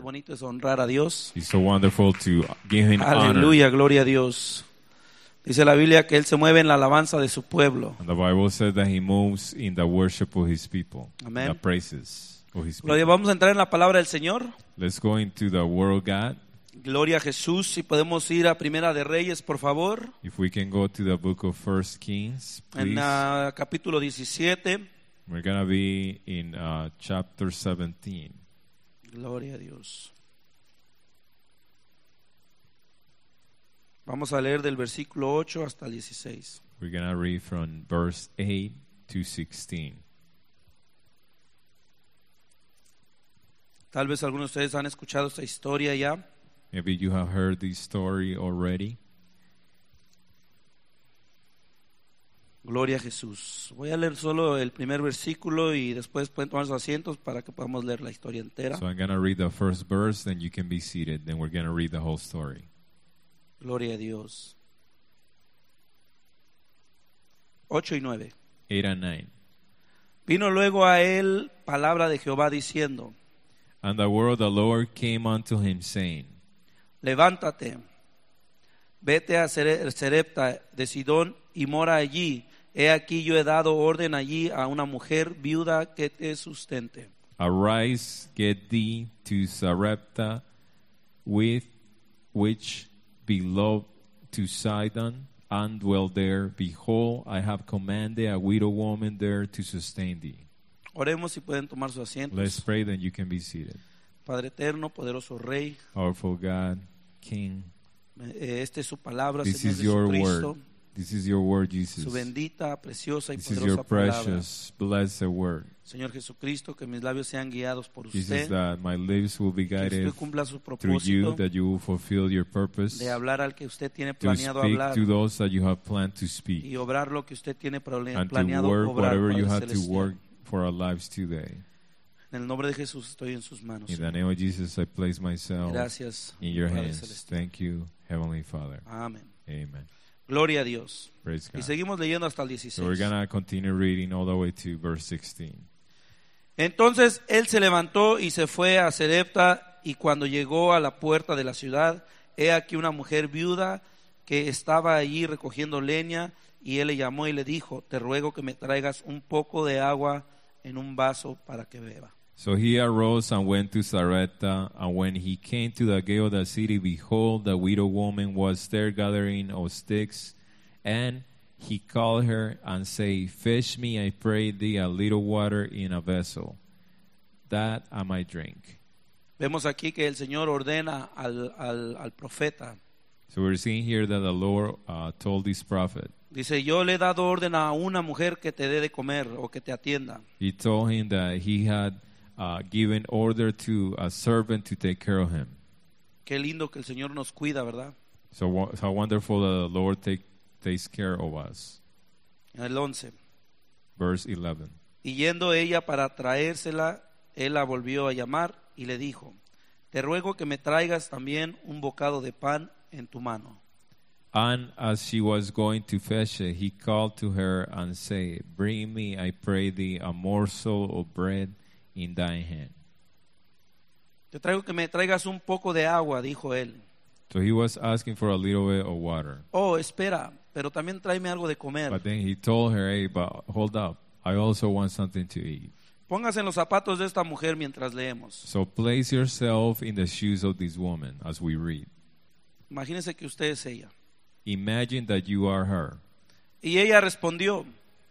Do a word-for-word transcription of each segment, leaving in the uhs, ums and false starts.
bonito es honrar a Dios. It's so wonderful to give Him honor. Aleluya, gloria a Dios. Dice la Biblia que Él se mueve en la alabanza de su pueblo. And the Bible says that He moves in the worship of His people, Amen. the praises of His Gloria, people. vamos a entrar en la palabra del Señor. Let's go into the Word of God. Gloria a Jesús. Si podemos ir a Primera de Reyes, por favor. If we can go to the book of First Kings, En please. uh, capítulo diecisiete. We're going to be in uh, chapter seventeen. Gloria a Dios. Vamos a leer del versículo ocho hasta el dieciséis. We're going to read from verse eight to sixteen. Tal vez algunos de ustedes han escuchado esta historia ya. Maybe you have heard this story already. Gloria a Jesús. Voy a leer solo el primer versículo y después pueden tomar sus asientos para que podamos leer la historia entera. So I'm going to read the first verse, then you can be seated. Then we're going to read the whole story. Gloria a Dios. ocho y nueve. eight and nine. Vino luego a él palabra de Jehová diciendo: And the word of the Lord came unto him, saying, Levántate, vete a Sere- Serepta de Sidón y mora allí. He aquí yo he dado orden allí a una mujer viuda que te sustente. Arise, get thee to Sarepta, with which belong to Sidon, and dwell there. Behold, I have commanded a widow woman there to sustain thee. Oremos si pueden tomar sus Let's asientos. pray, then you can be seated. Padre eterno, poderoso Rey, Powerful God, King, eh, esta es su palabra, this Señor is your Jesucristo. word. This is your word, Jesus. Su bendita, preciosa y This is your poderosa palabra. precious, blessed word. Señor Jesucristo, que mis labios sean guiados por Jesus, usted, that my lips will be que guided usted cumpla su through you, propósito that you will fulfill your purpose, de hablar al que usted tiene to planeado speak hablar to those that you have planned to speak, y obrar lo que usted tiene plane- and to planeado work obrar whatever para you el have to celestial. work for our lives today. En el nombre de Jesús estoy en sus manos. In the name of Jesus, I place myself Gracias, in your Padre hands. celestial. Thank you, Heavenly Father. Amén. Amen. Gloria a Dios. Praise Y God. seguimos leyendo hasta el So we're dieciséis. going to continue reading all the way to verse sixteen. Entonces él se levantó y se fue a Serepta, y cuando llegó a la puerta de la ciudad, he aquí una mujer viuda que estaba allí recogiendo leña, y él le llamó y le dijo: Te ruego que me traigas un poco de agua en un vaso para que beba. So he arose and went to Sarepta, and when he came to the gate of the city, behold, the widow woman was there gathering of sticks. And he called her and said, Fetch me, I pray thee, a little water in a vessel, that I might drink. Vemos aquí que el Señor ordena al, al, al profeta. So we're seeing here that the Lord uh, told this prophet. Dice: Yo le he dado orden a una mujer que te dé de comer o que te atienda. He told him that he had uh, given order to a servant to take care of him. Qué lindo que el Señor nos cuida, ¿verdad? So wo- how wonderful that the Lord take, takes care of us. En el once. Verse eleven. Y yendo ella para traérsela, él la volvió a llamar y le dijo: Te ruego que me traigas también un bocado de pan en tu mano. And as she was going to fetch it, he called to her and said, Bring me, I pray thee, a morsel of bread in thy hand. Te traigo que me traigas un poco de agua, dijo él. So he was asking for a little bit of water. Oh, espera, pero también tráeme algo de comer. But then he told her, hey, but hold up, I also want something to eat. Póngase en los zapatos de esta mujer mientras leemos. So place yourself in the shoes of this woman as we read. Imagínese que usted es ella. Imagine that you are her. Y ella respondió: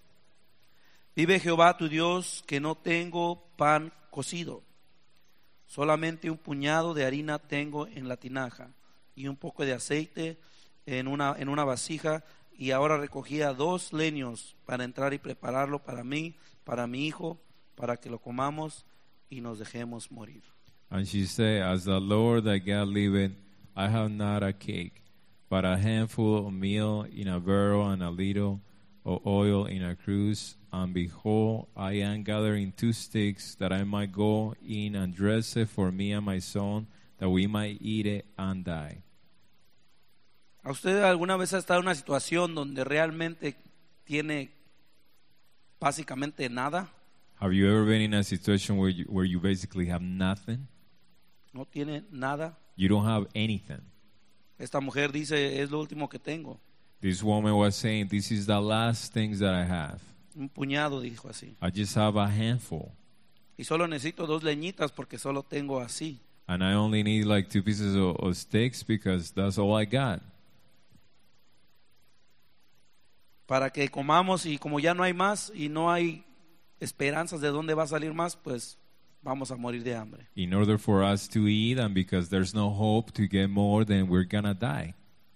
Vive Jehová tu Dios, que no tengo pan cocido. Solamente un puñado de harina tengo en la tinaja y un poco de aceite en una, en una vasija, y ahora recogía dos leños para entrar y prepararlo para mí, para mi hijo, para que lo comamos y nos dejemos morir. And she said, As the Lord thy God liveth, I have not a cake, but a handful of meal in a barrel and a little of oil in a cruse. And behold, I am gathering two sticks, that I might go in and dress it for me and my son, that we might eat it and die. ¿A usted alguna vez ha estado en una situación donde realmente tiene básicamente nada? Have you ever been in a situation where you, where you basically have nothing? No tiene nada. You don't have anything. Esta mujer dice, es lo último que tengo. This woman was saying, this is the last things that I have. Un puñado, dijo así. I just have a handful. Y solo necesito dos leñitas porque solo tengo así. And I only need like two pieces of, of sticks because that's all I got. Para que comamos, y como ya no hay más y no hay esperanzas de dónde va a salir más, pues vamos a morir de hambre. In order for us to eat, and because there's no hope to get more, then we're gonna die.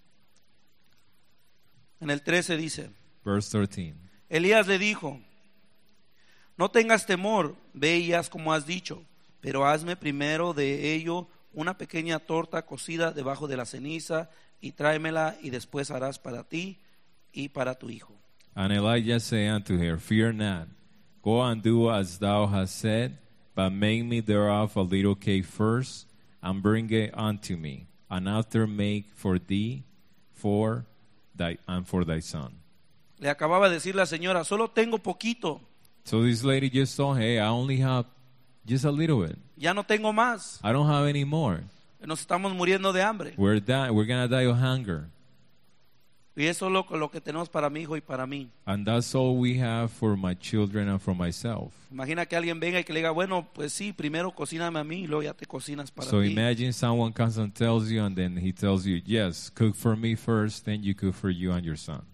En el trece dice, Verse thirteen. Elías le dijo, no tengas temor, ve y haz como has dicho, pero hazme primero de ello una pequeña torta cocida debajo de la ceniza y tráemela, y después harás para ti y para tu hijo. And Elijah said unto her, Fear not, go and do as thou hast said, but make me thereof a little cake first, and bring it unto me, and after make for thee, for thy and for thy son. Le acababa de decir la señora, solo tengo poquito, So this lady just told, hey, I only have just a little bit. ya no tengo más, I don't have any more. nos estamos muriendo de hambre. We're die, we're gonna die of hunger. Y eso es lo, lo que tenemos para mi hijo y para mí. And that's all we have for my children and for myself. Imagina que alguien venga y que le diga, bueno, pues sí, primero cocíname a mí y luego ya te cocinas para So ti. imagine someone comes and tells you, and then he tells you, yes, cook for me first, then you cook for you and your son.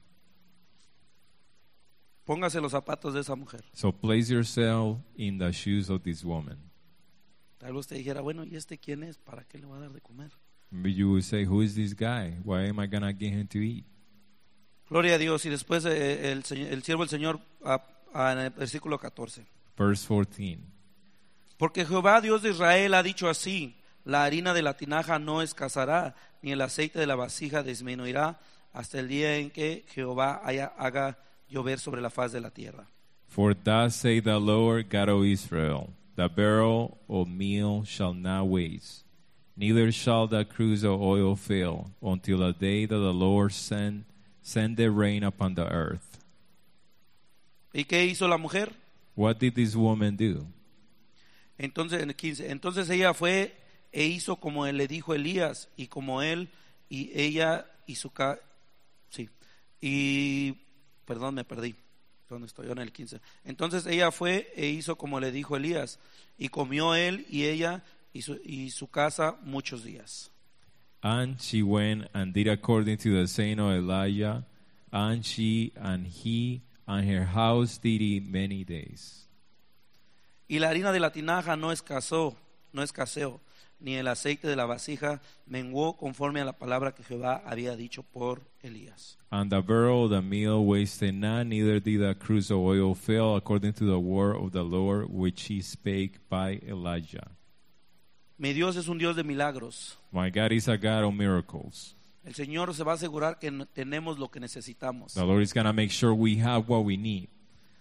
Póngase los zapatos de esa mujer. So place yourself in the shoes of this woman. Tal vez usted dijera, bueno, ¿y este quién es? ¿Para qué le va a dar de comer? Maybe you would say, who is this guy? Why am I going to get him to eat? Gloria a Dios. Y después eh, el, señor- el siervo del Señor, ah, ah, en el versículo catorce. Verse fourteen. Porque Jehová Dios de Israel ha dicho así, la harina de la tinaja no escasará, ni el aceite de la vasija disminuirá, hasta el día en que Jehová haya, haga llover sobre la faz de la tierra. For thus say the Lord God of Israel, the barrel of meal shall not waste, neither shall the cruse of oil fail, until the day that the Lord send, send the rain upon the earth. ¿Y qué hizo la mujer? What did this woman do? Entonces, en el quince, entonces ella fue e hizo como él le dijo Elías, y como él y ella y su ca sí, y perdón, me perdí. ¿Dónde estoy? Yo en el quince. Entonces ella fue e hizo como le dijo Elías, y comió él y ella y su, y su casa muchos días. And she went and did according to the saying of Elijah, and she and he and her house did eat many days. Y la harina de la tinaja no escaseó, no escaseó, ni el aceite de la vasija menguó conforme a la palabra que Jehová había dicho por Elías. And the barrel of the meal wasted not, neither did the cruse of oil fail, according to the word of the Lord which he spake by Elijah. Mi Dios es un Dios de milagros. My God is a God of miracles. El Señor se va a asegurar que tenemos lo que necesitamos. The Lord is going to make sure we have what we need.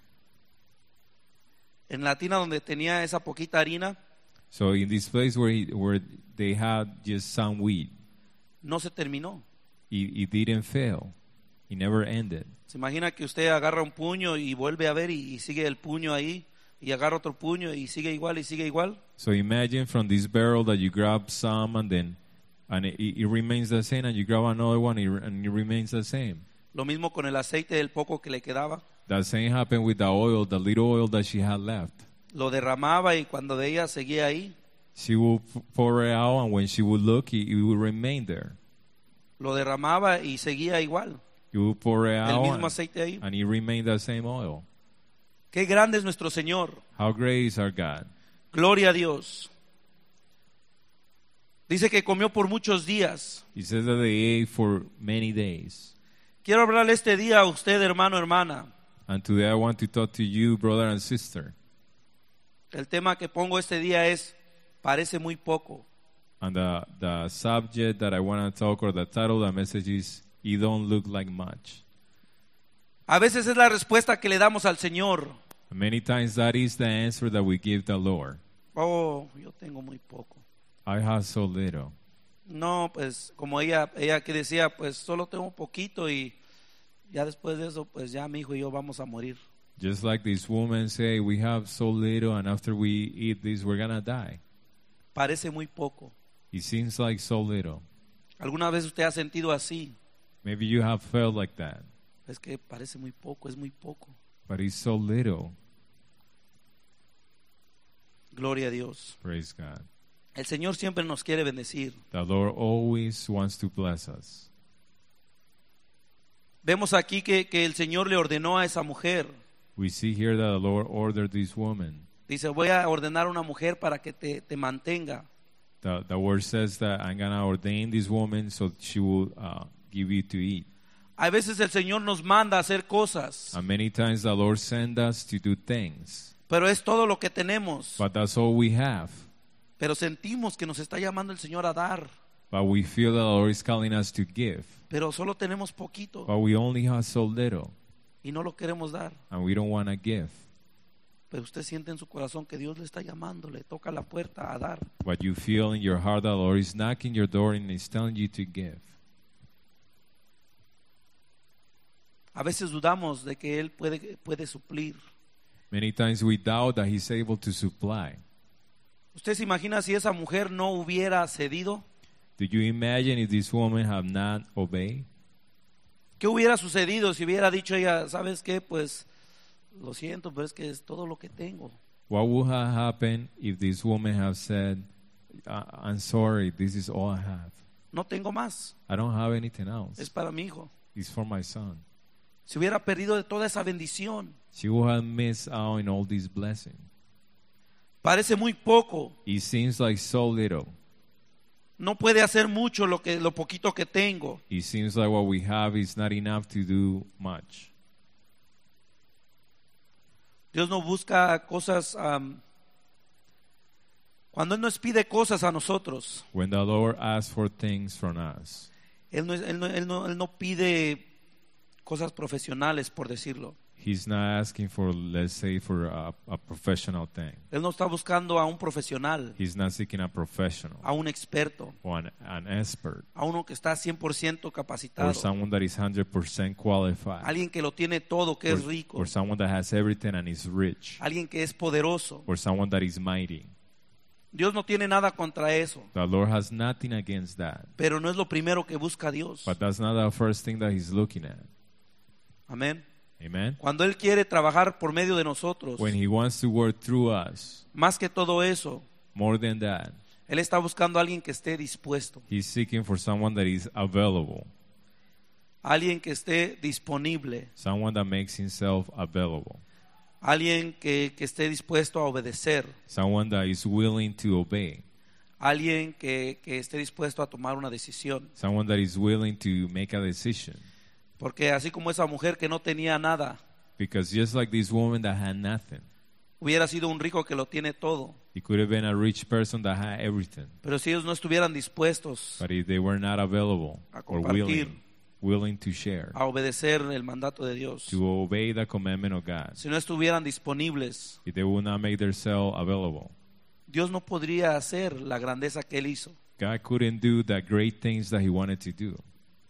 En la tina donde tenía esa poquita harina, So in this place where, he, where they had just some wheat, no se terminó. it, it didn't fail. It never ended. Se imagina que usted agarra un puño y vuelve a ver y, y sigue el puño ahí, y agarra otro puño y sigue igual y sigue igual. So imagine from this barrel that you grab some and then and it, it remains the same, and you grab another one and it remains the same. Lo mismo con el aceite del poco que le quedaba. The same happened with the oil, the little oil that she had left. Lo derramaba y cuando veía seguía ahí. She would p- pour it out, and when she would look, it, it would remain there. Lo derramaba y seguía igual. You would pour it El out, mismo and, aceite ahí. and it remained the same oil. Qué grande es nuestro Señor. How great is our God. Gloria a Dios. Dice que comió por muchos días. He says that they ate for many days. Quiero hablarle este día a usted, hermano, hermana. And today I want to talk to you, brother and sister. El tema que pongo este día es, parece muy poco. And the, the subject that I want to talk, or the title of the message is, You Don't Look Like Much. A veces es la respuesta que le damos al Señor. Many times that is the answer that we give the Lord. Oh, yo tengo muy poco. I have so little. No, pues como ella, ella que decía, pues solo tengo poquito y ya después de eso, pues ya mi hijo y yo vamos a morir. Just like this woman say, we have so little, and after we eat this, we're going to die. parece muy poco. It seems like so little. ¿Alguna vez usted ha sentido así? Maybe you have felt like that. Es que parece muy poco, es muy poco. But it's so little. Gloria a Dios. Praise God. El Señor siempre nos quiere bendecir. The Lord always wants to bless us. Vemos aquí que, que el Señor le ordenó a esa mujer. We see here that the Lord ordered this woman. Dice, voy a ordenar a una mujer para que te, te mantenga. The, the word says that I'm going to ordain this woman so she will uh, give you to eat. A veces el Señor nos manda a hacer cosas, And many times the Lord sends us to do things. pero es todo lo que tenemos. But that's all we have. Pero sentimos que nos está llamando el Señor a dar, But we feel that the Lord is calling us to give. pero solo tenemos poquito But we only have so little. y no lo queremos dar. And we don't want to give. Pero usted siente en su corazón que Dios le está llamando, le toca la puerta a dar. But you feel in your heart that the Lord is knocking your door and is telling you to give. A veces dudamos de que Él puede, puede suplir. Many times we doubt that He's able to supply. ¿Usted se imagina si esa mujer no hubiera cedido? Do you imagine if this woman had not obeyed? ¿Qué hubiera sucedido si hubiera dicho ella, sabes qué, pues lo siento, pero es que es todo lo que tengo? What would have happened if this woman had said, "I- I'm sorry, this is all I have. No tengo más, I don't have anything es else. para mi hijo. It's for my son." Se hubiera perdido de toda esa bendición. She would have missed out on all this blessing. Parece muy poco, It seems like so little. no puede hacer mucho lo que lo poquito que tengo. It seems like what we have is not enough to do much. Dios no busca cosas, um, cuando Él nos pide cosas a nosotros, When the Lord asks for things from us, Él no, es- él no, él no, él no pide cosas profesionales, por decirlo. He's not asking for, let's say, for a, a professional thing. Él no está buscando a un profesional, He's not seeking a professional a un experto, or an, an expert a uno que está cien por ciento or capacitado, someone that is one hundred percent qualified alguien que lo tiene todo, que or, es rico, or someone that has everything and is rich alguien que es poderoso. or someone that is mighty. Dios no tiene nada contra eso, The Lord has nothing against that. pero no es lo primero que busca Dios. But that's not the first thing that He's looking at. Amén. Amen? Cuando Él quiere trabajar por medio de nosotros, When He wants to work through us, más que todo eso, more than that, Él está buscando a alguien que esté dispuesto, He's seeking for someone that is available, alguien que esté disponible, someone that makes himself available, alguien que, que esté dispuesto a obedecer, someone that is willing to obey, alguien que, que esté dispuesto a tomar una decisión. someone that is willing to make a decision. Porque así como esa mujer que no tenía nada, Because just like this woman that had nothing, hubiera sido un rico que lo tiene todo. it could have been a rich person that had everything. Pero si ellos no estuvieran dispuestos But if they were not available A or compartir. willing, willing to share, a obedecer el mandato de Dios, to obey the commandment of God, si no estuvieran disponibles, if they would not make themselves available, Dios no podría hacer la grandeza que Él hizo. God couldn't do the great things that He wanted to do.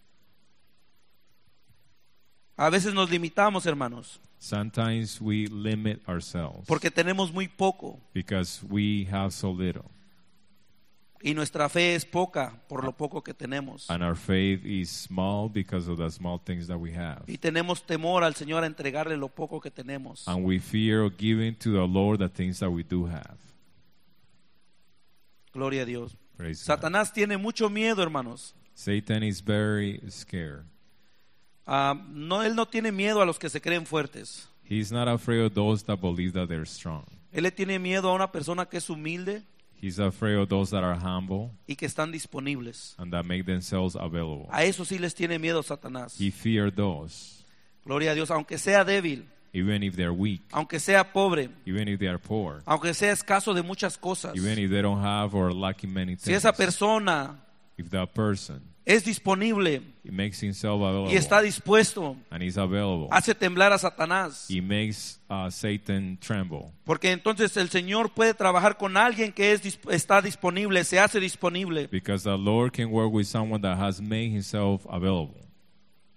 A veces nos limitamos, hermanos, Sometimes we limit ourselves porque tenemos muy poco because we have so little, y nuestra fe es poca por lo poco que tenemos. and our faith is small because of the small things that we have. Y tenemos temor al Señor a entregarle lo poco que tenemos. And we fear of giving to the Lord the things that we do have. Gloria a Dios. Praise God. Satanás tiene mucho miedo, hermanos. Satan is very scared. Ah, no, él no tiene miedo a los que se creen fuertes. He's not afraid of those that believe that they're strong. Él le tiene miedo a una persona que es humilde He's afraid of those that are humble y que están disponibles. and that make themselves available. A eso sí les tiene miedo Satanás. He fears those, Gloria a Dios, aunque sea débil, even if they're weak, aunque sea pobre, even if they are poor, aunque sea escaso de muchas cosas. even if they don't have or lacking many Si things. esa persona If that person es disponible he makes himself available y está dispuesto, and is available, hace temblar a Satanás. he makes uh, Satan tremble. Porque entonces el Señor puede trabajar con alguien que es, dis- está disponible, se hace disponible. Because the Lord can work with someone that has made himself available.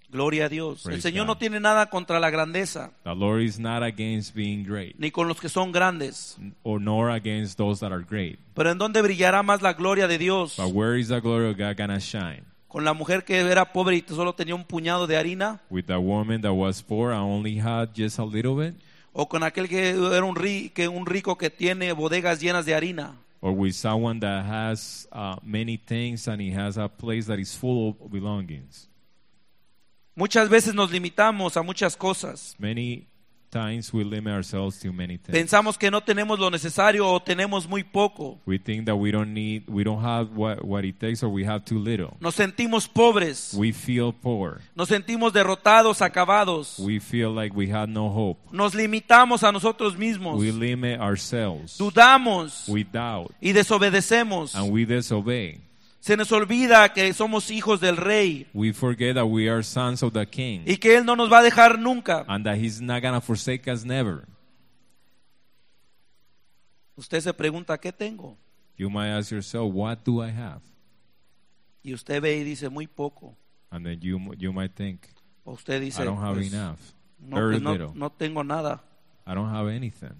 Gloria a Dios. Praise El Señor God. no tiene nada contra la grandeza, The Lord is not against being great, ni con los que son grandes. or nor against those that are great. Pero ¿en dónde brillará más la gloria de Dios? But where is the glory of God gonna shine? ¿Con la mujer que era pobre y solo tenía un puñado de harina? With the woman that was poor and only had just a little bit? ¿O con aquel que era un, ri- que un rico que tiene bodegas llenas de harina? Or with someone that has uh, many things and he has a place that is full of belongings? Muchas veces nos limitamos a muchas cosas. Many times we limit ourselves to many things. Pensamos que no tenemos lo necesario o tenemos muy poco. We think that we don't need, we don't have what, what it takes, or we have too little. Nos sentimos pobres. We feel poor. Nos sentimos derrotados, acabados. We feel like we have no hope. Nos limitamos a nosotros mismos. We limit ourselves. Dudamos We doubt y desobedecemos. and we disobey. Se nos olvida que somos hijos del Rey We forget that we are sons of the King y que Él no nos va a dejar nunca. and that He's not gonna forsake us never. Usted se pregunta, ¿qué tengo? You might ask yourself, what do I have? Y usted ve y dice, muy poco. And then you you might think, O usted dice, I don't have pues, enough. no, Very pues, no, little. no tengo nada. I don't have anything.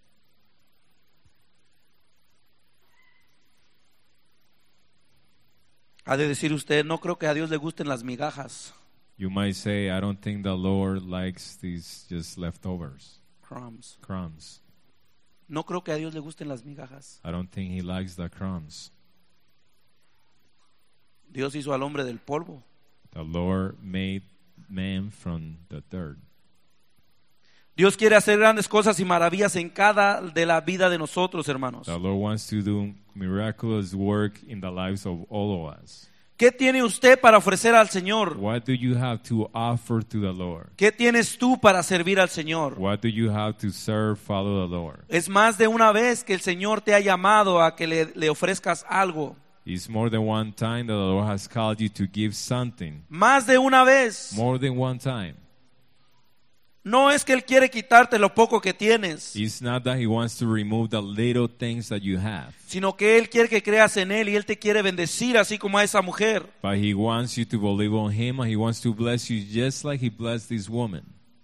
Ha de decir usted, no creo que a Dios le gusten las migajas. You might say, I don't think the Lord likes these just leftovers, Crumbs. crumbs. No creo que a Dios le gusten las migajas. I don't think He likes the crumbs. Dios hizo al hombre del polvo. The Lord made man from the dirt. Dios quiere hacer grandes cosas y maravillas en cada de la vida de nosotros, hermanos. The Lord wants to do miraculous work in the lives of all of us. ¿Qué tiene usted para ofrecer al Señor? What do you have to offer to the Lord? ¿Qué tienes tú para servir al Señor? What do you have to serve, follow the Lord? Es más de una vez que el Señor te ha llamado a que le, le ofrezcas algo. It's more than one time that the Lord has called you to give something. Más de una vez. More than one time. No es que Él quiere quitarte lo poco que tienes, It's not that He wants to remove the little things that you have, sino que Él quiere que creas en Él y Él te quiere bendecir así como a esa mujer. but He wants you to believe on Him, and He wants to bless you just like He blessed this woman.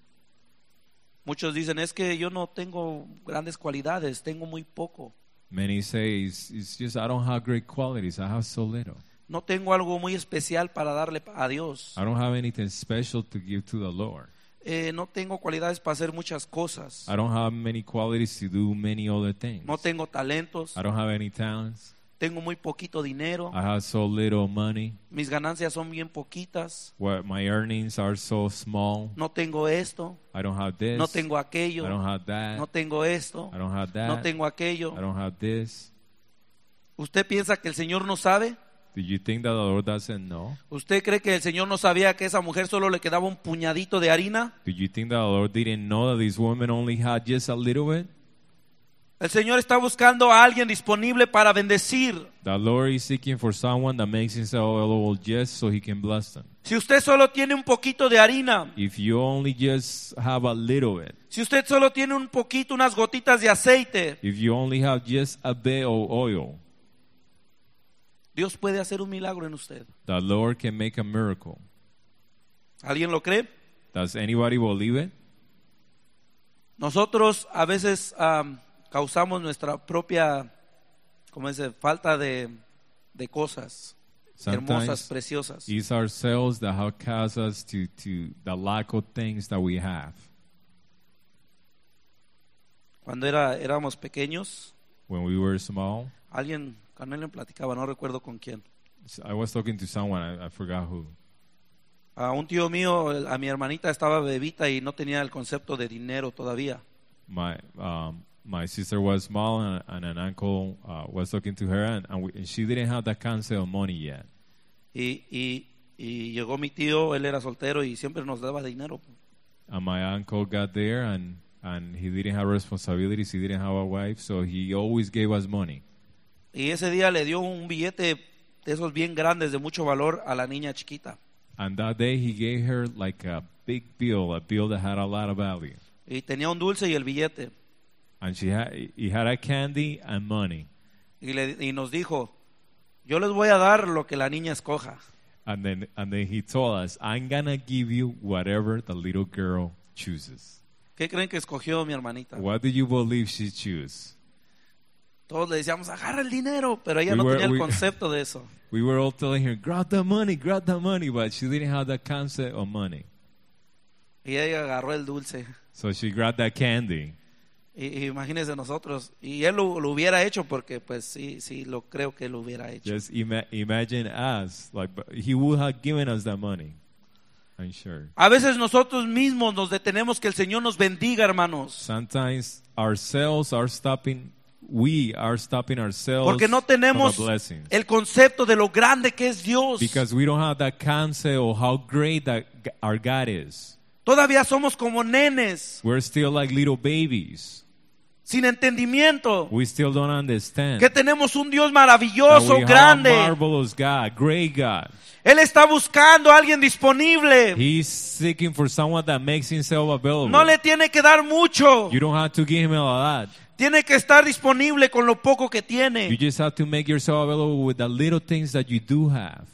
Muchos dicen, es que yo no tengo grandes cualidades, tengo muy poco. Many say, it's, it's just I don't have great qualities, I have so little. No tengo algo muy especial para darle a Dios. I don't have anything special to give to the Lord. Eh, no tengo cualidades para hacer muchas cosas. I don't have many qualities to do many other things. No tengo talentos. I don't have any talents. Tengo muy poquito dinero. I have so little money. Mis ganancias son bien poquitas. What my earnings are so small. No tengo esto. I don't have this. No tengo aquello. I don't have that. No tengo esto. I don't have that. No tengo aquello. I don't have this. ¿Usted piensa que el Señor no sabe? Do you think that the Lord doesn't know? ¿Usted cree que el Señor no sabía que a esa mujer solo le quedaba un puñadito de harina? Do you think that the Lord didn't know that this woman only had just a little bit? El Señor está buscando a alguien disponible para bendecir. The Lord is seeking for someone that makes himself available just so He can bless them. Si usted solo tiene un poquito de harina, If you only just have a little bit, si usted solo tiene un poquito, unas gotitas de aceite, if you only have just a bit of oil, Dios puede hacer un milagro en usted. the Lord can make a miracle. ¿Alguien lo cree? Does anybody believe it? Nosotros a veces um, causamos nuestra propia, como dice, falta de, de cosas hermosas, Sometimes preciosas. it's ourselves that have caused us to, to the lack of things that we have. Cuando era, éramos pequeños, When we were small, alguien, con él platicaba, no recuerdo con quién. I was talking to someone, I, I forgot who. A un tío mío, a mi hermanita estaba bebita y no tenía el concepto de dinero todavía. My um, my sister was small, and, and an uncle uh, was talking to her, and, and, we, and she didn't have that concept of money yet. Y, y, y llegó mi tío, él era soltero y siempre nos daba dinero. And my uncle got there, and, and he didn't have responsibilities, he didn't have a wife, so he always gave us money. Y ese día le dio un billete de esos bien grandes, de mucho valor, a la niña chiquita. And that day he gave her like a big bill, a bill that had a lot of value. Y tenía un dulce y el billete. And she had, he had a candy and money. Y, le, y nos dijo, yo les voy a dar lo que la niña escoja. And then, and then he told us, I'm going to give you whatever the little girl chooses. ¿Qué creen que escogió mi hermanita? What do you believe she chose? Todos le decíamos, agarra el dinero, pero ella We no were- tenía el we- concepto de eso. We were all telling her, grab the money, grab the money, but she didn't have the concept of money. Y ella agarró el dulce. So she grabbed that candy. Y, y imagínense nosotros. Y él lo, lo hubiera hecho porque pues sí, sí, lo creo que lo hubiera hecho. Just ima- imagine us, like but he would have given us that money, I'm sure. A veces nosotros mismos nos detenemos que el Señor nos bendiga, hermanos. Sometimes ourselves are stopping, we are stopping ourselves Porque no for tenemos the blessings. el concepto de lo grande que es Dios. Because we don't have that concept of how great that g- our God is. Todavía somos como nenes, We're still like little babies. sin entendimiento. We still don't understand. Que tenemos un Dios that maravilloso, we have a grande. marvelous God, great God. Él está buscando a alguien disponible. He's seeking for someone that makes himself available. No le tiene que dar mucho. You don't have to give him a lot. Tiene que estar disponible con lo poco que You tiene. just have to make yourself available with the little things that you do have.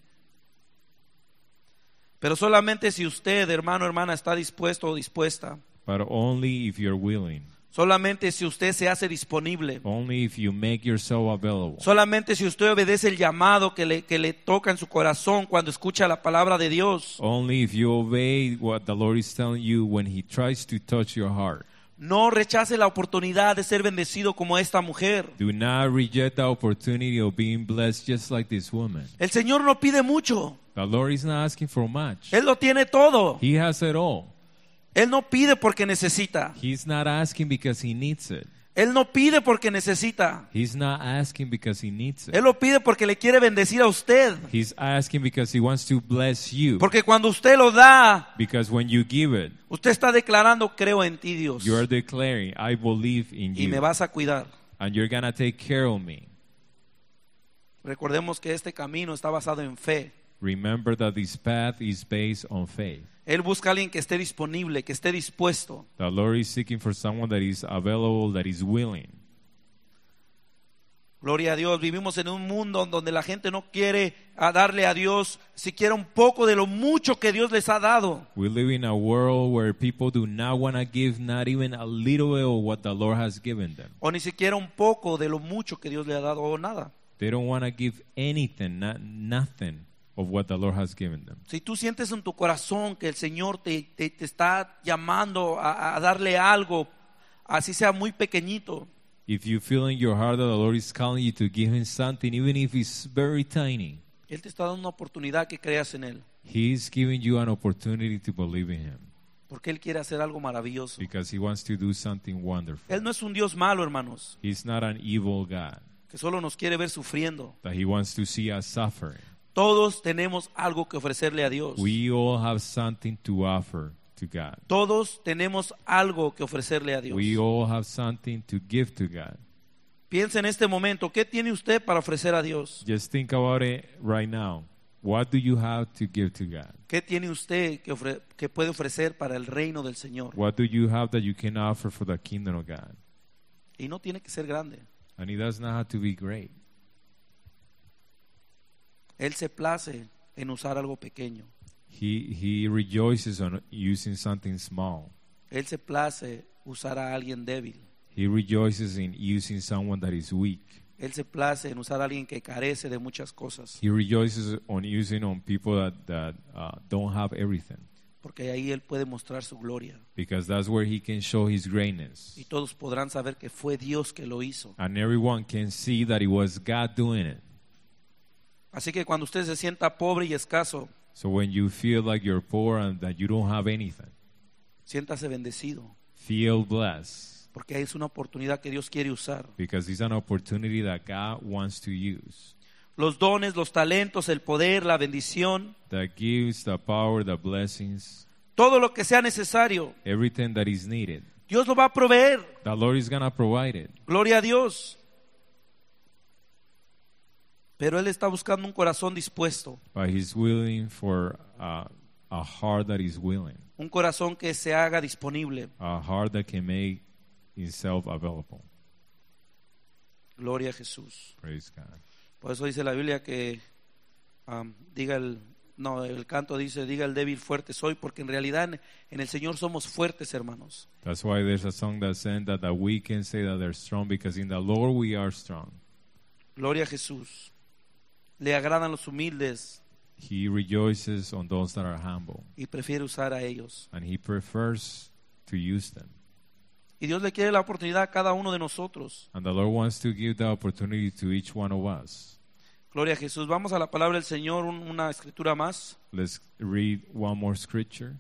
Pero solamente si usted, hermano, hermana, está dispuesto o dispuesta. But only if you're willing. Solamente si usted se hace disponible. Only if you make yourself available. Solamente si usted obedece el llamado que le, que le toca en su corazón cuando escucha la palabra de Dios. Only if you obey what the Lord is telling you when He tries to touch your heart. No rechace la oportunidad de ser bendecido como esta mujer. Do not reject the opportunity of being blessed just like this woman. El Señor no pide mucho. The Lord is not asking for much. Él lo tiene todo. He has it all. Él no pide porque necesita. He's not asking because He needs it. Él no pide porque necesita. He's not asking because He needs it. Él lo pide porque le quiere bendecir a usted. He's asking because He wants to bless you. Porque cuando usted lo da, Because when you give it, usted está declarando, creo en ti, Dios. you are declaring, I believe in Y me you. vas a cuidar. And you're going to take care of me. Recordemos que este camino está basado en fe. Remember that this path is based on faith. Él busca a alguien que esté disponible, que esté dispuesto. The Lord is seeking for someone that is available, that is willing. Gloria a Dios. Vivimos en un mundo donde la gente no quiere a darle a Dios siquiera un poco de lo mucho que Dios les ha dado. We live in a world where people do not want to give not even a little bit of what the Lord has given them. O ni siquiera un poco de lo mucho que Dios le ha dado o nada. They don't want to give anything, not nothing of what the Lord has given them. Si tú sientes en tu corazón que el Señor te, te, te está llamando a, a darle algo, así sea muy pequeñito, If you feel in your heart that the Lord is calling you to give Him something, even if it's very tiny, Él te está dando una oportunidad que creas en Él. He is giving you an opportunity to believe in Him Porque Él quiere hacer algo maravilloso. because He wants to do something wonderful. Él no es un Dios malo, hermanos, He's not an evil God, que solo nos quiere ver sufriendo. that He wants to see us suffering. Todos tenemos algo que ofrecerle a Dios. We all have something to offer to God. Todos tenemos algo que ofrecerle a Dios. We all have something to give to God. Piensa en este momento, ¿qué tiene usted para ofrecer a Dios? Just think about it right now. What do you have to give to God? ¿Qué tiene usted que, ofre- que puede ofrecer para el reino del Señor? What do you have that you can offer for the kingdom of God? Y no tiene que ser grande. And it does not have to be great. Él se place en usar algo pequeño. He he rejoices on using something small. Él se place usar a alguien débil. He rejoices in using someone that is weak. Él se place en usar a alguien que carece de muchas cosas. He rejoices on using on people that that uh, don't have everything, Porque ahí Él puede mostrar su gloria. because that's where He can show His greatness, Y todos podrán saber que fue Dios que lo hizo. and everyone can see that it was God doing it. Así que cuando usted se sienta pobre y escaso, So when you feel like you're poor and that you don't have anything, siéntase bendecido. feel blessed, Porque es una oportunidad que Dios quiere usar. because it's an opportunity that God wants to use, Los dones, los talentos, el poder, la bendición, that gives the power, the blessings, todo lo que sea necesario, everything that is needed. Dios lo va a proveer. The Lord is going to provide it. Gloria a Dios. Pero Él está buscando un corazón dispuesto, But He's willing for uh, a heart that is willing, un corazón que se haga disponible. a heart that can make itself available. Gloria a Jesús. Praise God. Por eso dice la Biblia que um, diga el, no, el canto dice, diga el débil fuerte soy, porque en realidad en, en el Señor somos fuertes, hermanos. That's why there's a song that says that, that we can say that they're strong, because in the Lord we are strong. Gloria a Jesús. Le agradan los humildes He rejoices on those that are humble, y prefiere usar a ellos. and He prefers to use them. Y Dios le quiere la oportunidad a cada uno de nosotros. And the Lord wants to give the opportunity to each one of us. Gloria a Jesús. Vamos a la palabra del Señor, un, una escritura más. Let's read one more scripture.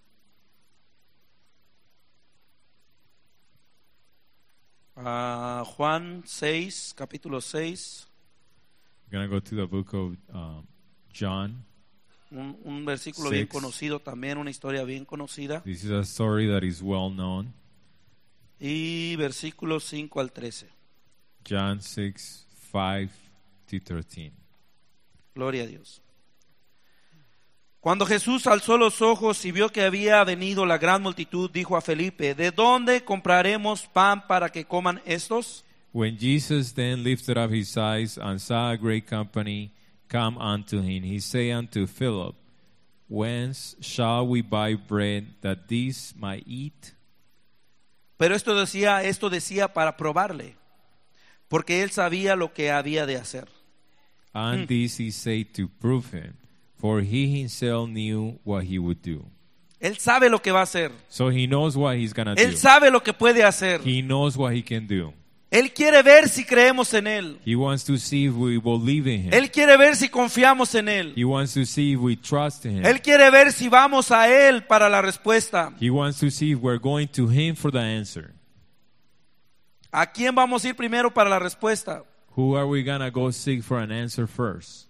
Uh, Juan seis, capítulo seis, We're going to go to the book of um, John. un, un versículo bien Six. conocido también, una historia bien conocida. This is a story that is well known. Y versículos cinco al trece. John six, five to thirteen. Gloria a Dios. Cuando Jesús alzó los ojos y vio que había venido la gran multitud, dijo a Felipe, ¿de dónde compraremos pan para que coman estos? When Jesus then lifted up his eyes and saw a great company come unto him, he said unto Philip, Whence shall we buy bread that these might eat? Pero esto decía, esto decía para probarle, porque él sabía lo que había de hacer. And this he said to prove him, for he himself knew what he would do. Él sabe lo que va a hacer. So he knows what he's going to do. Él sabe lo que puede hacer. He knows what he can do. Él quiere ver si creemos en Él. He wants to see if we believe in him. Él quiere ver si confiamos en Él. He wants to see if we trust in him. Él quiere ver si vamos a Él para la respuesta. He wants to see if we're going to him for the answer. ¿A quién vamos a ir primero para la respuesta? Who are we going to go seek for an answer first?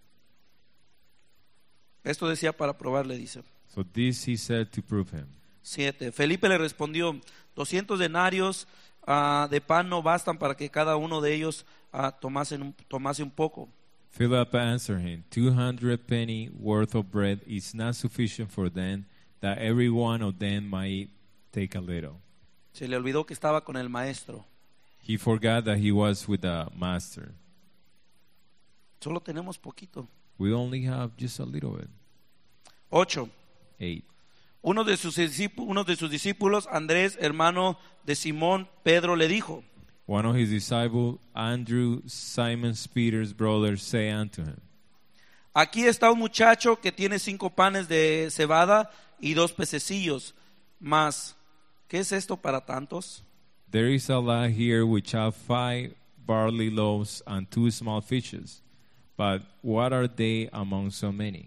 Esto decía para probarle, dice. So this he said to prove him. Siete. Felipe le respondió, doscientos denarios uh, de pan no bastan para que cada uno de ellos uh, tomasen un, tomase un poco. Philip answered him, Two hundred penny worth of bread is not sufficient for them, that every one of them might take a little. Se le olvidó que estaba con el maestro. He forgot that he was with the master. Solo tenemos poquito. We only have just a little bit. Ocho. Eight. Uno de sus discípulos, uno de sus discípulos, Andrés, hermano de Simón, Pedro, le dijo, One of his disciples, Andrew, Simon Peter's brother, say unto him, aquí está un muchacho que tiene cinco panes de cebada y dos pececillos, mas, ¿qué es esto para tantos? There is a lad here which have five barley loaves and two small fishes, but what are they among so many?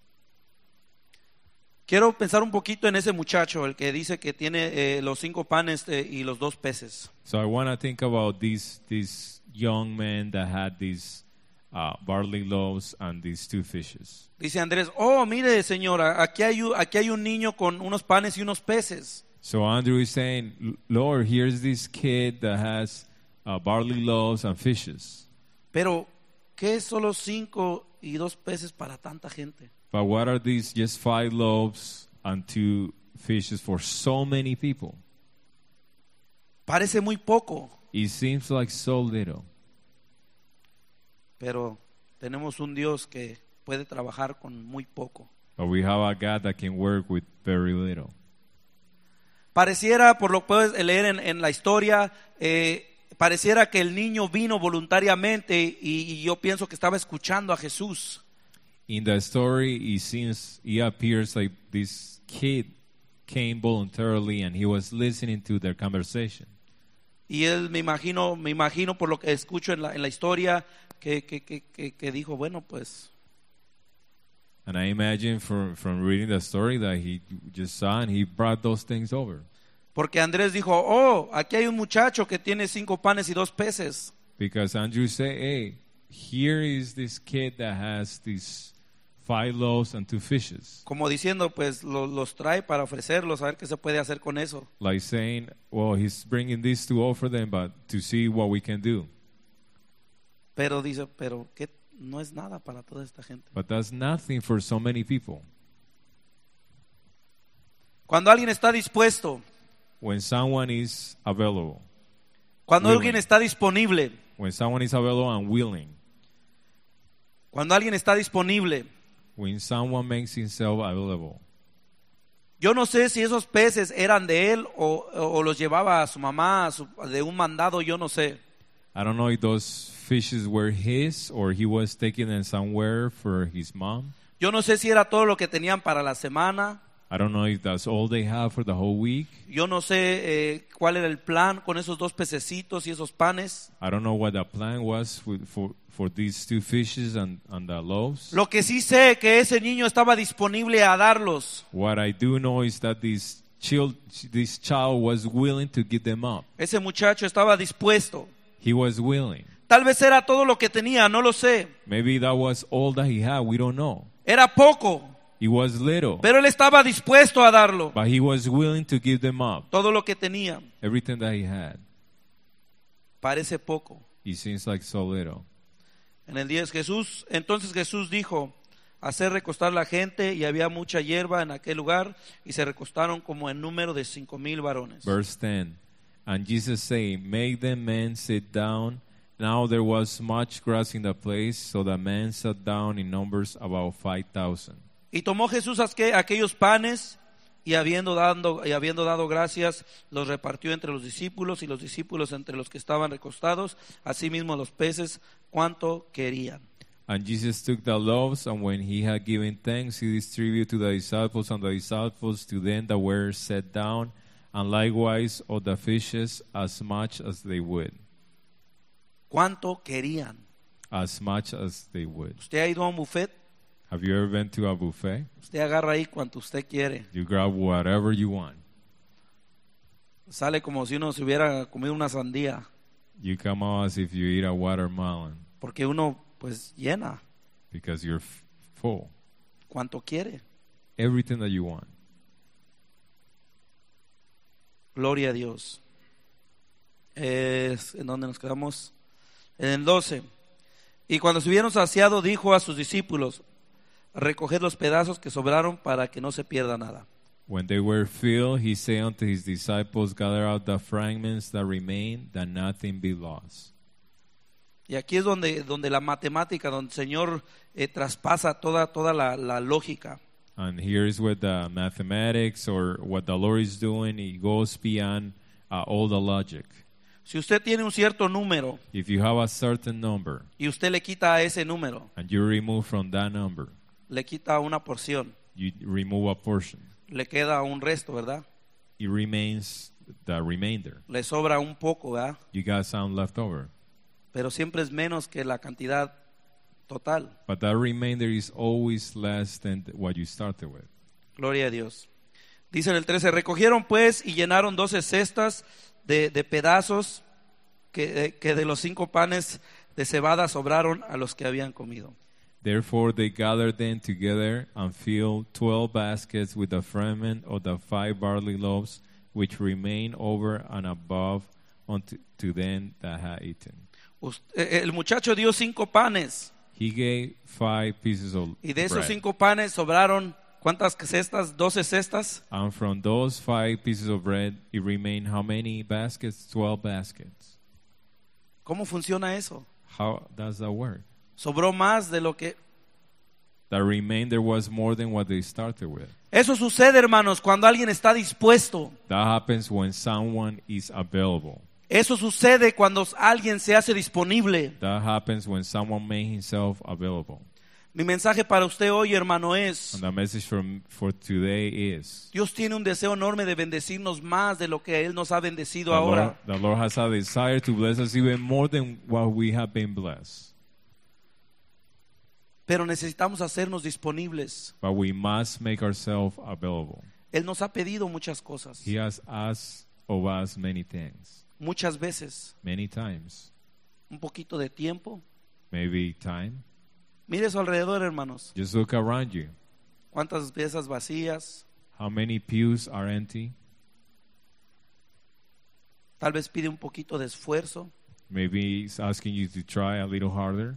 Quiero pensar un poquito en ese muchacho, el que dice que tiene eh, los cinco panes eh, y los dos peces. So I want to think about this this young man that had these uh, barley loaves and these two fishes. Dice Andrés, oh, mire señora, aquí hay, un- aquí hay un niño con unos panes y unos peces. So Andrew is saying, Lord, here's this kid that has uh, barley loaves and fishes. Pero, ¿qué es solo cinco y dos peces para tanta gente? But what are these just five loaves and two fishes for so many people? Parece muy poco, It seems like so little. pero tenemos un Dios que puede trabajar con muy poco. But we have a God that can work with very little. Pareciera, por lo que puedes leer en, en la historia, eh, pareciera que el niño vino voluntariamente y, y yo pienso que estaba escuchando a Jesús. In the story, it seems, it appears like this kid came voluntarily and he was listening to their conversation. Y él, me imagino, me imagino por lo que escucho en la, en la historia, que, que, que, que, que dijo, bueno, pues, And I imagine from, from reading the story that he just saw and he brought those things over. porque Andrés dijo, oh, aquí hay un muchacho que tiene cinco panes y dos peces. Because Andrew said, hey, here is this kid that has these five loaves and two fishes. Como diciendo, pues, lo- los trae para ofrecerlos, a ver qué se puede hacer con eso. Like saying, well, he's bringing this to offer them, but to see what we can do. Pero dice, pero que no es nada para toda esta gente. But that's nothing for so many people. Cuando alguien está dispuesto, When someone is available, cuando Willing. alguien está disponible, when someone is available and willing, Cuando alguien está disponible, when someone makes himself available. yo no sé si esos peces eran de él o, o los llevaba a su mamá a su, de un mandado, yo no sé. I don't know if those fishes were his or he was taking them somewhere for his mom. Yo no sé si era todo lo que tenían para la semana. I don't know if that's all they have for the whole week. Yo no sé eh, cuál era el plan con esos dos pececitos y esos panes. I don't know what the plan was for for, for these two fishes and, and the loaves. Lo que sí sé que ese niño estaba disponible a darlos. What I do know is that this child, this child was willing to give them up. Ese muchacho estaba dispuesto. He was willing. Tal vez era todo lo que tenía, no lo sé. Maybe that was all that he had. We don't know. Era poco, It was little, pero él estaba dispuesto a darlo. but he was willing to give them up. Todo lo que tenía. Everything that he had. Parece poco. It seems like so little. En el día de Jesús, entonces Jesús dijo, hacer recostar la gente, y había mucha hierba en aquel lugar, y se recostaron como en número de cinco mil varones. Verse ten. And Jesus said, make the men sit down. Now there was much grass in the place, so the men sat down in numbers about five thousand. Y tomó Jesús aqu- aquellos panes, y habiendo, dando, y habiendo dado gracias, los repartió entre los discípulos, y los discípulos entre los que estaban recostados, asimismo los peces, cuanto querían. And Jesus took the loaves, and when he had given thanks, he distributed to the disciples, and the disciples to them that were set down, and likewise of the fishes, as much as they would. Cuánto querían. As much as they would. Usted ha ido a un buffet, Have you ever been to a buffet? usted agarra ahí cuanto usted quiere. You grab whatever you want. Sale como si uno se hubiera comido una sandía, You come out as if you eat a watermelon porque uno pues llena because you're f- full. cuanto quiere. Everything that you want. Gloria a Dios. Es en donde nos quedamos. En el doce. Y cuando se hubieron saciado, dijo a sus discípulos, recoged los pedazos que sobraron para que no se pierda nada. When they were filled, he said unto his disciples, gather out the fragments that remain, that nothing be lost. Y aquí es donde, donde la matemática, donde el Señor eh, traspasa toda, toda la, la lógica. And here is where the mathematics or what the Lord is doing, it goes beyond uh, all the logic. Si usted tiene un cierto número If you have a certain number y usted le quita a ese número, and you remove from that number, le quita una porción, you remove a portion, le queda un resto, ¿verdad? it remains the remainder. Le sobra un poco, ¿verdad? You got some left over. Pero siempre es menos que la cantidad total. But that remainder is always less than what you started with. Gloria a Dios. Dice en el trece, recogieron pues y llenaron doce cestas de, de pedazos que, eh, que de los cinco panes de cebada sobraron a los que habían comido. Therefore they gathered them together and filled twelve baskets with the fragment of the five barley loaves, which remained over and above unto to them that had eaten. Ust- eh, El muchacho dio cinco panes He gave five pieces of y de esos bread. cinco panes sobraron, ¿cuántas cestas? doce cestas. And from those five pieces of bread, it remained how many baskets? Twelve baskets. ¿Cómo funciona eso? How does that work? Sobró más de lo que... The remainder was more than what they started with. Eso sucede, hermanos, cuando alguien está dispuesto. That happens when someone is available. Eso sucede cuando alguien se hace disponible. That happens when someone made himself available. Mi mensaje para usted hoy, hermano, es: And the message from, for today is, Dios tiene un deseo enorme de bendecirnos más de lo que Él nos ha bendecido the Lord, ahora. the Lord has a desire to bless us even more than what we have been blessed. Pero necesitamos hacernos disponibles. But we must make ourselves available. Él nos ha pedido muchas cosas, He has asked of us many things, muchas veces. many times. Un poquito de tiempo. Maybe time. Mire a su alrededor, hermanos. Just look around you. ¿Cuántas piezas vacías? How many pews are empty? Tal vez pide un poquito de esfuerzo. Maybe it's asking you to try a little harder.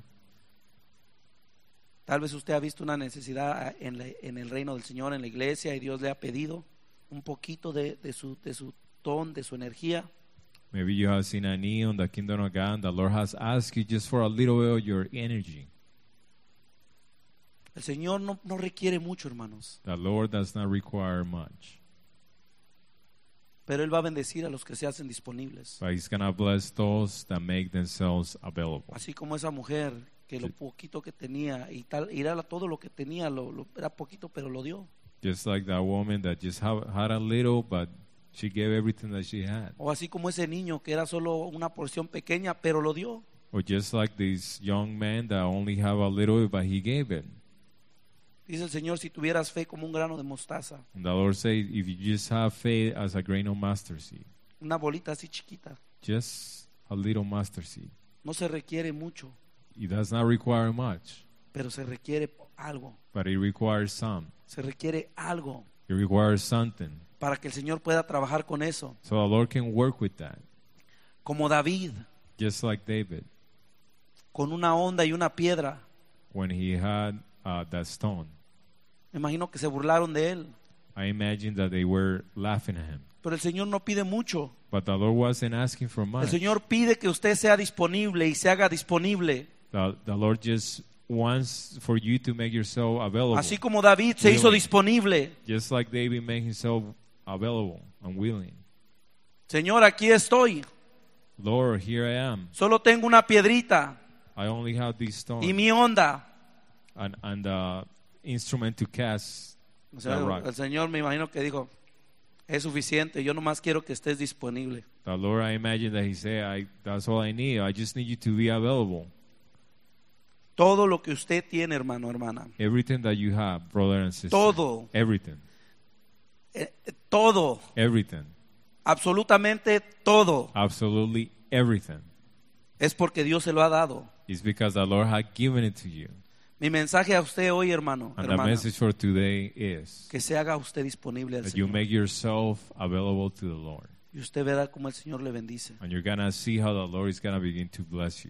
Tal vez usted ha visto una necesidad en, la- en el reino del Señor, en la iglesia, y Dios le ha pedido un poquito de, de su, de su ton, de su energía. Maybe you have seen a need on the kingdom of God. The Lord has asked you just for a little bit of your energy. El Señor no, no requiere mucho, hermanos, The Lord does not require much, pero Él va a bendecir a los que se hacen disponibles. but He's gonna bless those that make themselves available. Así como esa mujer que lo Sí. poquito que tenía y tal, y era todo lo que tenía, lo, lo- era poquito, pero lo dio. Just like that woman that just ha- had a little, but she gave everything that she had. O así como ese niño que era solo una porción pequeña, pero lo dio. Or just like this young man that only have a little, but he gave it. Dice el Señor, si tuvieras fe como un grano de mostaza, And the Lord said, if you just have faith as a grain of mustard seed, una bolita así chiquita, just a little mustard seed, no se requiere mucho, it does not require much, pero se requiere algo, but it requires some. se requiere algo It requires something. para que el Señor pueda trabajar con eso. So the Lord can work with that. Como David, Just like David, con una onda y una piedra, when he had uh, that stone. me imagino que se burlaron de él. I imagine that they were laughing at him. Pero el Señor no pide mucho. But the Lord wasn't asking for El much. Señor pide que usted sea disponible y se haga disponible. The, the Lord just wants for you to make yourself available. Así como David se hizo Willing. disponible. Just like David made himself available and willing. Señor, aquí estoy. Lord, here I am. Solo tengo una piedrita I only have this stone y mi onda. and, and the instrument to cast O sea, the rock. el Señor me imagino que dijo, es suficiente, yo nomás quiero que estés disponible. The Lord, I imagine that he said, I, that's all I need. I just need you to be available. Todo lo que usted tiene, hermano, hermana. Everything that you have, brother and sister. Todo. Everything. Eh, eh, todo. Everything. Absolutamente todo. Absolutely everything. Es porque Dios se lo ha dado. It's because the Lord had given it to you. Mi mensaje a usted hoy, hermano, And the hermana, message for today is que se haga usted disponible al that you Señor. make yourself available to the Lord. Y usted verá cómo el Señor le bendice. And you're going to see how the Lord is going to begin to bless you.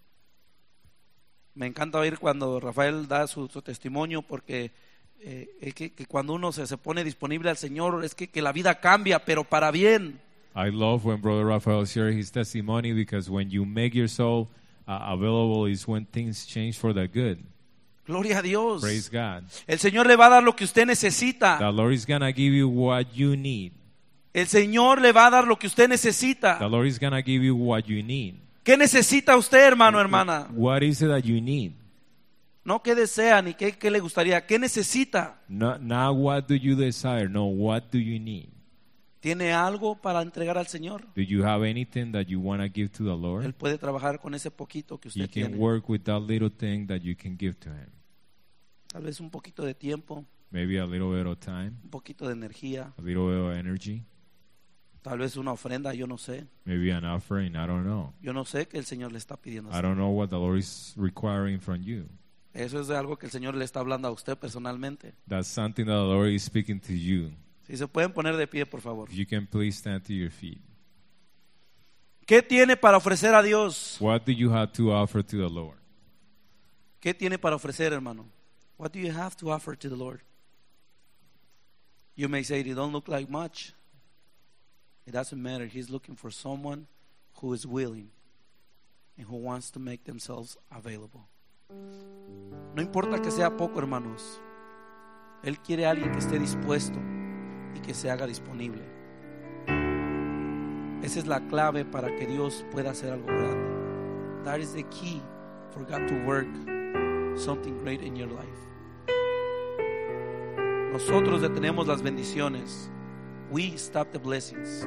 Me encanta oír cuando Rafael da su, su testimonio porque eh, es que, que cuando uno se, se pone disponible al Señor es que, que la vida cambia, pero para bien. I love when Brother Raphael shares his testimony because when you make yourself uh, available is when things change for the good. Gloria a Dios. Praise God. El Señor le va a dar lo que usted necesita. The Lord is going to give you what you need. El Señor le va a dar lo que usted necesita. The Lord is going to give you what you need. ¿Qué necesita usted, hermano, hermana? What is it that you need? No qué desea ni qué, qué le gustaría. ¿Qué necesita? Not, not what do you desire. No, what do you need? ¿Tiene algo para entregar al Señor? Do you have anything that you want to give to the Él Lord? puede trabajar con ese poquito que You usted can tiene. work with that little thing that you can give to Him. Tal vez un poquito de tiempo, Maybe a little bit of time, un poquito de energía, a little bit of energy, tal vez una ofrenda, yo no sé. maybe an offering. I don't know. Yo no sé qué el Señor le está pidiendo. I don't know what the Lord is requiring from you. Eso es de algo que el Señor le está hablando a usted personalmente. That's something that the Lord is speaking to you. Si se pueden poner de pie, por favor. If you can please stand to your feet. ¿Qué tiene para ofrecer a Dios? What do you have to offer to the Lord? ¿Qué tiene para ofrecer, hermano? What do you have to offer to the Lord? You may say it don't look like much. It doesn't matter. He's looking for someone who is willing and who wants to make themselves available. No importa que sea poco, hermanos. Él quiere a alguien que esté dispuesto y que se haga disponible. Esa es la clave para que Dios pueda hacer algo grande. That is the key for God to work something great in your life. Nosotros detenemos las bendiciones. We stop the blessings.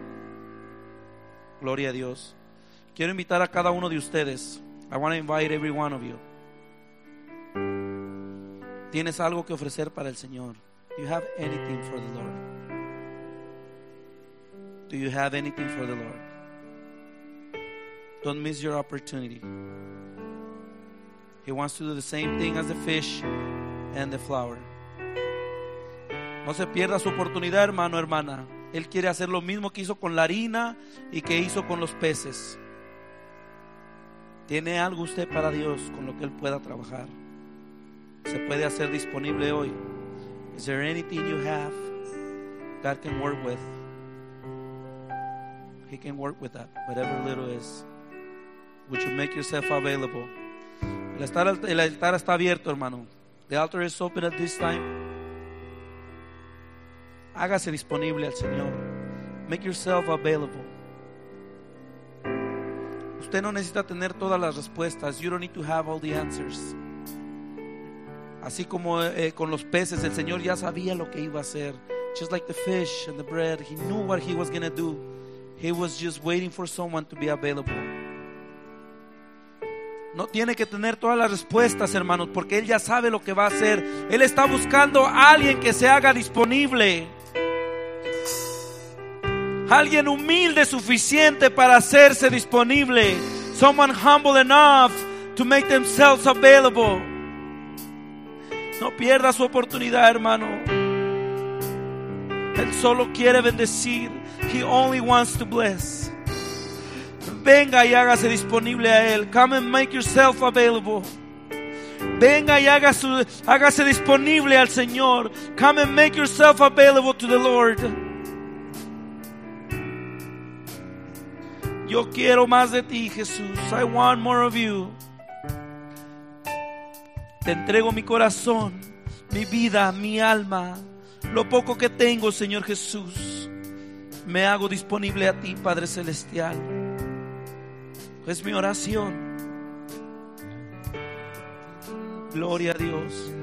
Gloria a Dios. Quiero invitar a cada uno de ustedes. I want to invite every one of you. ¿Tienes algo que ofrecer para el Señor? Do you have anything for the Lord? Do you have anything for the Lord? Don't miss your opportunity. He wants to do the same thing as the fish and the flower. No se pierda su oportunidad, hermano, hermana. Él quiere hacer lo mismo que hizo con la harina y que hizo con los peces. ¿Tiene algo usted para Dios con lo que Él pueda trabajar? Se puede hacer disponible hoy. Is there anything you have God can work with? He can work with that, whatever little is. Would you make yourself available? El altar, el altar está abierto, hermano. The altar is open at this time. Hágase disponible al Señor. Make yourself available. Usted no necesita tener todas las respuestas. You don't need to have all the answers. Así como eh, con los peces, el Señor ya sabía lo que iba a hacer. Just like the fish and the bread, He knew what He was going to do. He was just waiting for someone to be available. No tiene que tener todas las respuestas, hermanos, porque Él ya sabe lo que va a hacer. Él está buscando a alguien que se haga disponible. Alguien humilde suficiente para hacerse disponible. Someone humble enough to make themselves available. No pierda su oportunidad, hermano. Él solo quiere bendecir. He only wants to bless. Venga y hágase disponible a Él. Come and make yourself available. Venga y hágase, hágase disponible al Señor. Come and make yourself available to the Lord. Yo quiero más de ti, Jesús. I want more of you. Te entrego mi corazón, mi vida, mi alma, lo poco que tengo, Señor Jesús. Me hago disponible a ti, Padre Celestial. Es mi oración. Gloria a Dios.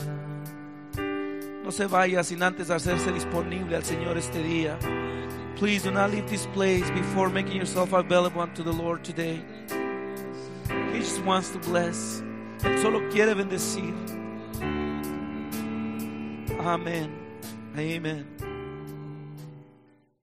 No se vaya sin antes hacerse disponible al Señor este día. Please do not leave this place before making yourself available unto the Lord today. He just wants to bless. Él solo quiere bendecir. Amén. Amen.